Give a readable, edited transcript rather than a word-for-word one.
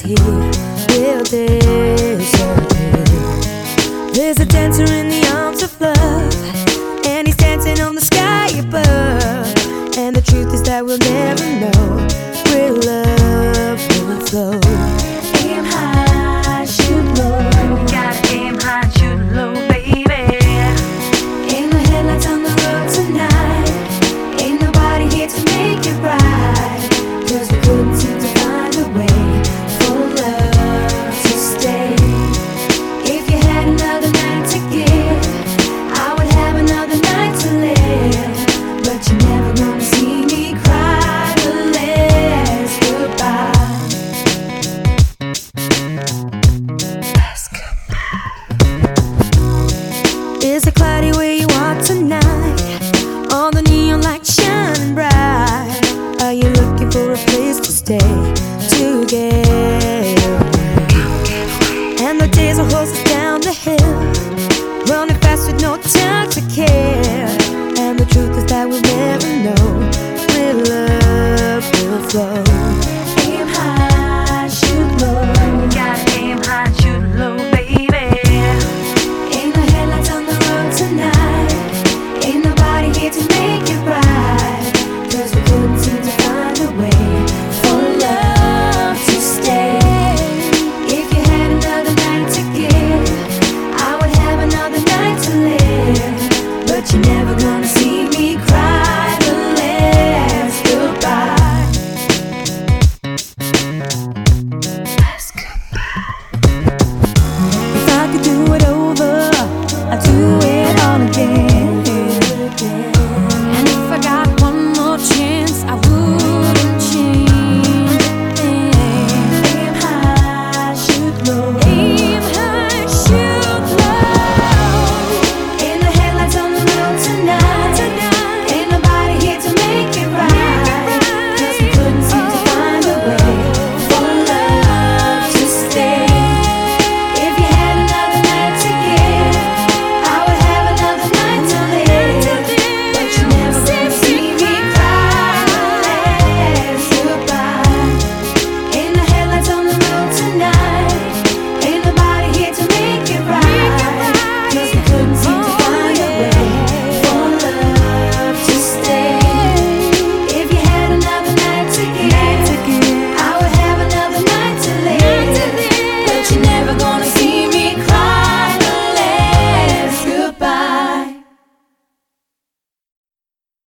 he will disappear. There's a dancer in the arms of love, and he's dancing on the sky above. And the truth is that we'll never know where love will flow. Aim high, shoot low. Gotta aim high, shoot low, baby. Ain't no headlights on the road tonight. Ain't nobody here to make it right. 'Cause we couldn't seem to find a way for love to stay. If you had another night to give, I would have another night to live. But you're never gonna see me cry the last goodbye. Last goodbye. Is it cloudy where you are tonight? All the neon lights shining bright. Are you looking for a place to stay together? And the days will horse us down the hill, running fast with no time to care. And the truth is that we'll never know where love will flow.